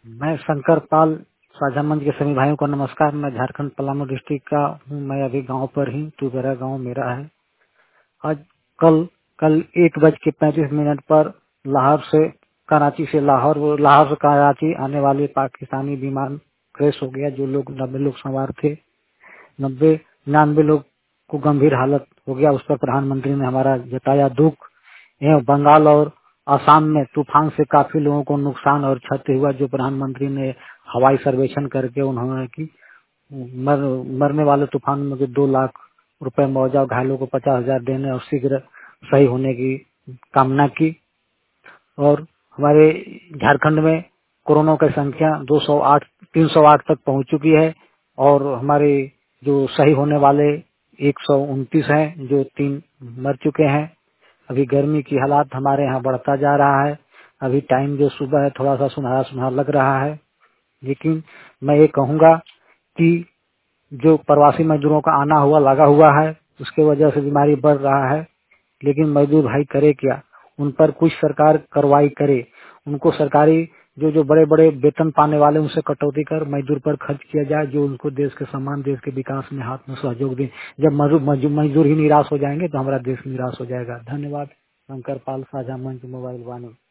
मैं शंकर पाल साझा मंच के सभी भाइयों को नमस्कार। मैं झारखंड पलामू डिस्ट्रिक्ट का हूँ। मैं अभी गांव पर ही तुबेरा गांव मेरा है। आज कल कल 1:35 पर लाहौर से कराची से लाहौर से कराची आने वाले पाकिस्तानी विमान क्रैश हो गया। जो लोग 90 लोग सवार थे, 99 लोग को गंभीर हालत हो गया। उस पर प्रधानमंत्री ने हमारा जताया दुख। एवं बंगाल और असम में तूफान से काफी लोगों को नुकसान और क्षति हुआ। जो प्रधानमंत्री ने हवाई सर्वेक्षण करके उन्होंने की मरने वाले तूफान में 2 लाख रुपए मुआवजा, घायलों को 50,000 देने और शीघ्र सही होने की कामना की। और हमारे झारखंड में कोरोना की संख्या 308 तक पहुंच चुकी है और हमारे जो सही होने वाले 129 हैं, जो 3 मर चुके हैं। अभी गर्मी की हालात हमारे यहाँ बढ़ता जा रहा है। अभी टाइम जो सुबह है थोड़ा सा सुनहरा सुनहरा लग रहा है, लेकिन मैं ये कहूंगा कि जो प्रवासी मजदूरों का आना हुआ लगा हुआ है, उसके वजह से बीमारी बढ़ रहा है। लेकिन मजदूर भाई करे क्या? उन पर कुछ सरकार कार्रवाई करे। उनको सरकारी जो जो बड़े बड़े वेतन पाने वाले उनसे कटौती कर मजदूर पर खर्च किया जाए, जो उनको देश के सम्मान, देश के विकास में हाथ में सहयोग दें। जब मजदूर ही निराश हो जाएंगे तो हमारा देश निराश हो जाएगा। धन्यवाद। शंकर पाल साझा मंच मोबाइल वाणी।